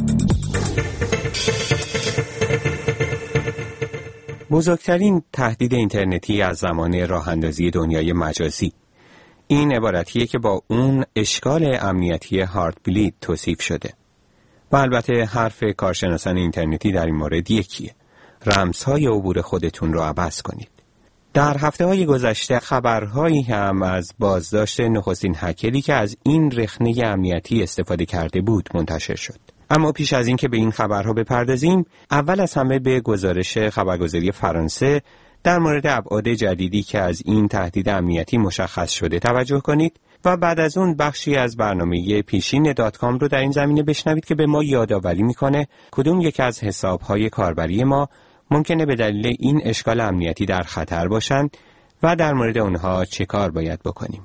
بزرگترین تهدید اینترنتی از زمان راه اندازی دنیای مجازی. این عبارتیه که با اون اشکال امنیتی هارت بلید توصیف شده. و البته حرف کارشناسان اینترنتی در این مورد یکیه. رمزهای عبور خودتون رو عوض کنید. در هفته‌های گذشته خبرهایی هم از بازداشت نخستین هکری که از این رخنه امنیتی استفاده کرده بود منتشر شد. اما پیش از این که به این خبرها بپردازیم، اول از همه به گزارش خبرگزاری فرانسه در مورد ابعاد جدیدی که از این تهدید امنیتی مشخص شده توجه کنید و بعد از اون بخشی از برنامه پیشین دات کام رو در این زمینه بشنوید که به ما یادآوری میکنه کدوم یک از حساب‌های کاربری ما ممکنه به دلیل این اشکال امنیتی در خطر باشند و در مورد اونها چه کار باید بکنیم.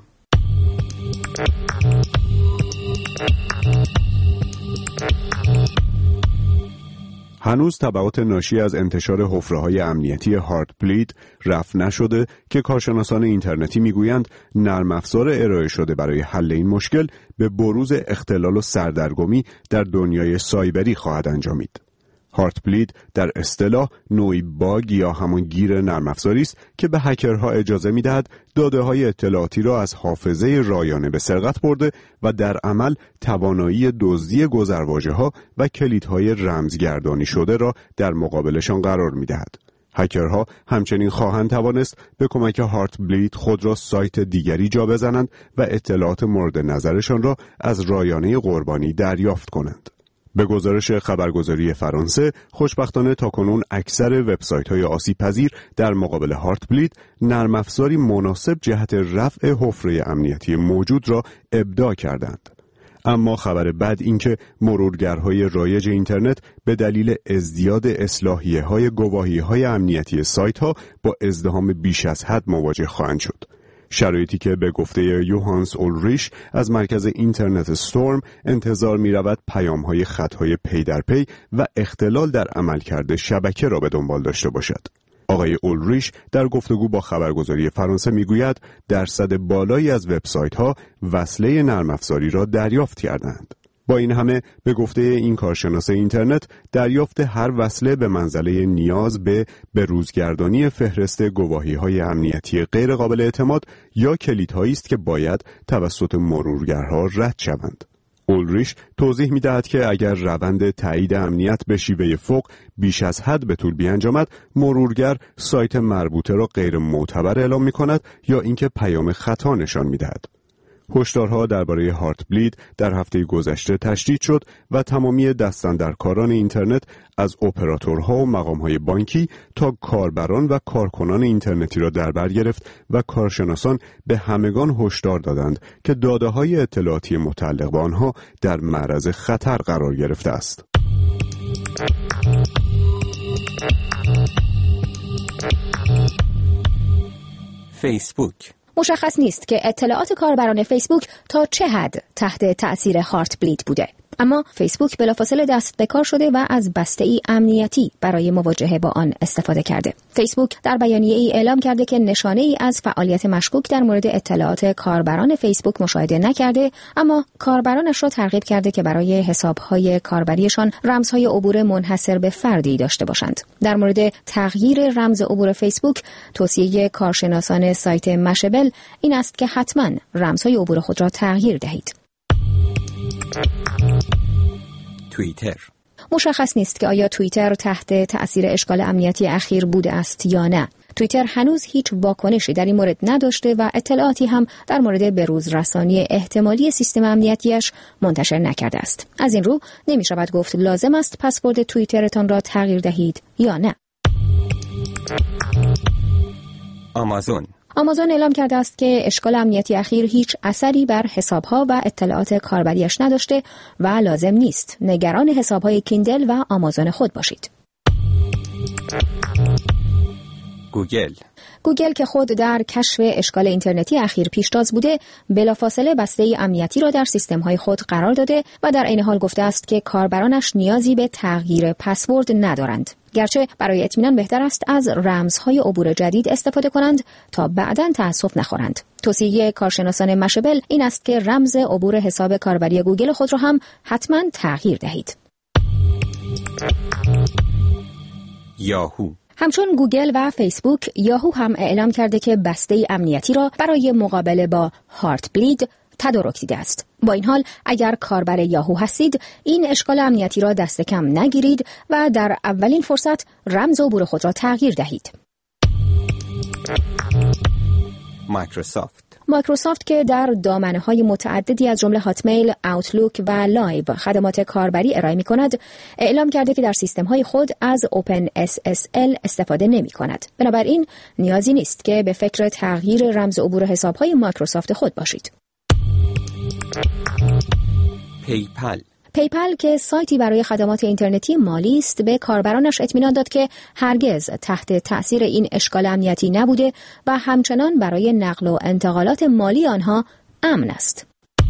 هنوز تبعات ناشی از انتشار حفره‌های امنیتی هارت بلید رفع نشده که کارشناسان اینترنتی میگویند نرم افزار ارائه شده برای حل این مشکل به بروز اختلال و سردرگمی در دنیای سایبری خواهد انجامید. هارت بلید در اصطلاح نوعی باگ یا همان گیر نرم افزاری است که به هکرها اجازه می‌دهد داده‌های اطلاعاتی را از حافظه رایانه به سرقت برده و در عمل توانایی دزدی گذرواژه‌ها و کلیدهای رمزگردانی شده را در مقابلشان قرار می‌دهد. هکرها همچنین خواهند توانست به کمک هارت بلید خود را سایت دیگری جا بزنند و اطلاعات مورد نظرشان را از رایانه قربانی دریافت کنند. به گزارش خبرگزاری فرانسه، خوشبختانه تاکنون اکثر وبسایت‌های آسیب‌پذیر در مقابل هارت بلید نرم افزاری مناسب جهت رفع حفره امنیتی موجود را ابداع کردند. اما خبر بد این که مرورگرهای رایج اینترنت به دلیل ازدیاد اصلاحیه‌های گواهی‌های امنیتی سایت‌ها با ازدحام بیش از حد مواجه خواهند شد. شرایطی که به گفته یوهانس اولریش از مرکز اینترنت استورم انتظار می رود پیام های خطای پی در پی و اختلال در عملکرد شبکه را به دنبال داشته باشد. آقای اولریش در گفتگو با خبرگزاری فرانسه می گوید درصد بالایی از وبسایت ها وصله نرم افزاری را دریافت کردند. با این همه به گفته این کارشناس اینترنت دریافت هر وصله به منزله نیاز به بروزگردانی فهرست گواهی‌های امنیتی غیر قابل اعتماد یا کلیدهایی است که باید توسط مرورگرها رد شوند. اولریش توضیح می‌دهد که اگر روند تایید امنیت به شیوه فوق بیش از حد به طول بیانجامد، مرورگر سایت مربوطه را غیر معتبر اعلام می‌کند یا اینکه پیام خطا نشان می‌دهد. هشدارها درباره هارت بلید در هفته گذشته تشدید شد و تمامی دستاندرکاران اینترنت از اپراتورها و مقامهای بانکی تا کاربران و کارکنان اینترنتی را در بر گرفت و کارشناسان به همگان هشدار دادند که داده‌های اطلاعاتی متعلق به آنها در معرض خطر قرار گرفته است. فیسبوک مشخص نیست که اطلاعات کاربران فیسبوک تا چه حد تحت تأثیر هارت بلید بوده. اما فیسبوک بلافاصله دست به کار شده و از بسته‌ای امنیتی برای مواجهه با آن استفاده کرده. فیسبوک در بیانیه‌ای اعلام کرده که نشانه‌ای از فعالیت مشکوک در مورد اطلاعات کاربران فیسبوک مشاهده نکرده، اما کاربرانش را ترغیب کرده که برای حساب‌های کاربریشان رمزهای عبور منحصر به فردی داشته باشند. در مورد تغییر رمز عبور فیسبوک، توصیه کارشناسان سایت مشبل این است که حتما رمزهای عبور خود را تغییر دهید. توییتر. مشخص نیست که آیا توییتر تحت تأثیر اشکال امنیتی اخیر بوده است یا نه. توییتر هنوز هیچ واکنشی در این مورد نداشته و اطلاعاتی هم در مورد بروز رسانی احتمالی سیستم امنیتیش منتشر نکرده است. از این رو نمی شود گفت لازم است پسورد توییترتان را تغییر دهید یا نه. آمازون. آمازون اعلام کرده است که اشکال امنیتی اخیر هیچ اثری بر حسابها و اطلاعات کاربریش نداشته و لازم نیست نگران حسابهای کیندل و آمازون خود باشید. گوگل. گوگل که خود در کشف اشکال اینترنتی اخیر پیشتاز بوده، بلافاصله بسته امنیتی را در سیستم‌های خود قرار داده و در عین حال گفته است که کاربرانش نیازی به تغییر پسورد ندارند. گرچه برای اطمینان بهتر است از رمزهای عبور جدید استفاده کنند تا بعداً تأسف نخورند. توصیه کارشناسان مشبل این است که رمز عبور حساب کاربری گوگل خود را هم حتماً تغییر دهید. یاهو. همچون گوگل و فیسبوک، یاهو هم اعلام کرده که بسته امنیتی را برای مقابله با هارت بلید تدارک دیده است. با این حال اگر کاربر یاهو هستید، این اشکال امنیتی را دست کم نگیرید و در اولین فرصت رمز عبور خود را تغییر دهید. مایکروسافت. مایکروسافت که در دامنه‌های متعددی از جمله هاتمیل، اوتلوک و لایو خدمات کاربری ارائه می‌کند، اعلام کرده که در سیستم‌های خود از اوپن اس اس ال استفاده نمی‌کند. بنابراین نیازی نیست که به فکر تغییر رمز عبور حساب‌های مایکروسافت خود باشید. پیپل. پیپل که سایتی برای خدمات اینترنتی مالی است، به کاربرانش اطمینان داد که هرگز تحت تأثیر این اشکال امنیتی نبوده و همچنان برای نقل و انتقالات مالی آنها امن است.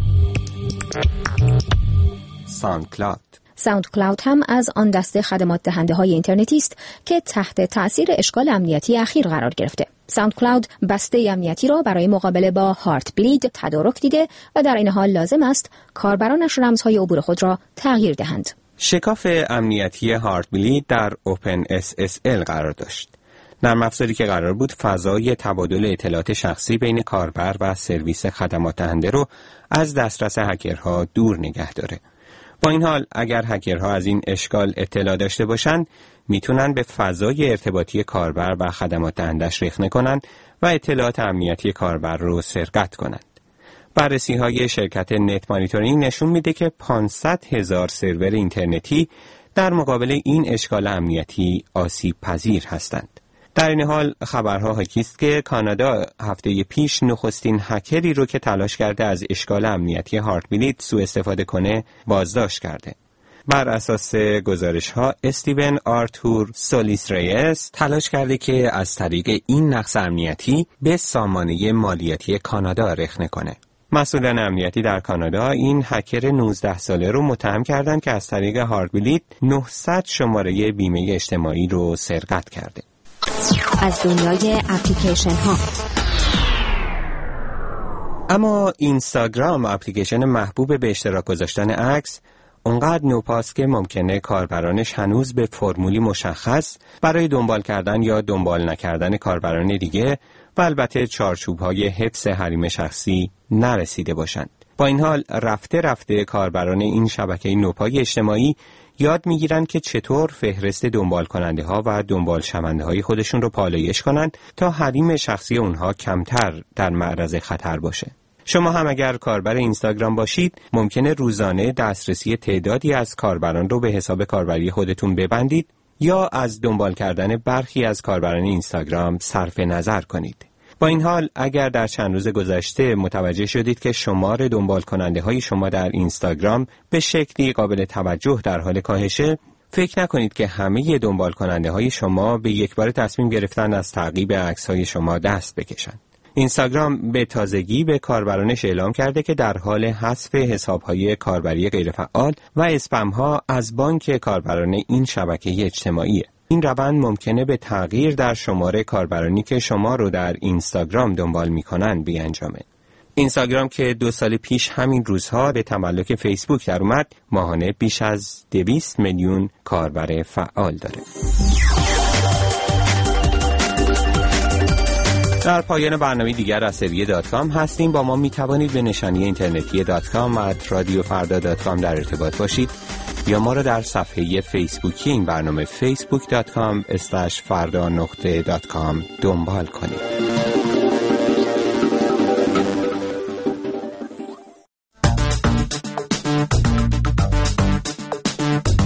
ساوند کلاود. ساوند کلاود هم از آن دسته خدمات دهنده های اینترنتی است که تحت تأثیر اشکال امنیتی اخیر قرار گرفته. ساوند کلاود بسته امنیتی را برای مقابله با هارت بلید تدارک دیده و در این حال لازم است کاربرانش رمزهای عبور خود را تغییر دهند. شکاف امنیتی هارت بلید در اوپن اس اس ال قرار داشت. نرم افزاری که قرار بود فضای تبادل اطلاعات شخصی بین کاربر و سرویس خدمات دهنده رو از دسترس هکرها دور نگه داره. با این حال اگر هکرها از این اشکال اطلاع داشته باشند، میتونن به فضای ارتباطی کاربر و خدمات دهندش رخنه کنن و اطلاعات امنیتی کاربر رو سرقت کنند. بررسی های شرکت نت مانیتورینگ نشون میده که پانصد هزار سرور اینترنتی در مقابل این اشکال امنیتی آسیب پذیر هستند. در این حال خبرها حاکی است که کانادا هفته پیش نخستین هکری رو که تلاش کرده از اشکال امنیتی هارت بلید سوء استفاده کنه بازداشت کرده. بر اساس گزارش ها استیون آرتور سولیس ریس تلاش کرده که از طریق این نقص امنیتی به سامانه مالیاتی کانادا رخنه کنه. مسئولان امنیتی در کانادا این هکر نوزده ساله رو متهم کردند که از طریق هارت بلید نهصد شماره بیمه اجتماعی رو سرقت کرده. از دنیای اپلیکیشن ها. اما اینستاگرام، اپلیکیشن محبوب به اشتراک گذاشتن عکس، اونقدر نوپاست که ممکنه کاربرانش هنوز به فرمولی مشخص برای دنبال کردن یا دنبال نکردن کاربران دیگه و البته چارچوب‌های حفظ حریم شخصی نرسیده باشند. با این حال رفته رفته کاربران این شبکه نوپای اجتماعی یاد میگیرن که چطور فهرست دنبال کننده ها و دنبال شونده های خودشون رو پالایش کنن تا حریم شخصی اونها کمتر در معرض خطر باشه. شما هم اگر کاربر اینستاگرام باشید، ممکنه روزانه دسترسی تعدادی از کاربران رو به حساب کاربری خودتون ببندید یا از دنبال کردن برخی از کاربران اینستاگرام صرف نظر کنید. با این حال اگر در چند روز گذشته متوجه شدید که شمار دنبال کننده های شما در اینستاگرام به شکلی قابل توجه در حال کاهشه، فکر نکنید که همه دنبال کننده های شما به یک بار تصمیم گرفتن از تعقیب عکس های شما دست بکشند. اینستاگرام به تازگی به کاربرانش اعلام کرده که در حال حذف حساب‌های کاربری غیرفعال و اسپم‌ها از بانک کاربران این شبکه اجتماعیه. این روند ممکنه به تغییر در شماره کاربرانی که شما رو در اینستاگرام دنبال می‌کنن بیانجامه. اینستاگرام که دو سال پیش همین روزها به تملک فیسبوک در اومد، ماهانه بیش از دویست میلیون کاربر فعال داره. در پایان برنامه دیگر از سری دات کام هستیم. با ما می توانید به نشانی اینترنتی دات کام ات رادیو فردا دات کام در ارتباط باشید یا ما را در صفحه فیسبوکی این برنامه فیسبوک دات کام اسلش فردا نقطه دات کام دنبال کنید.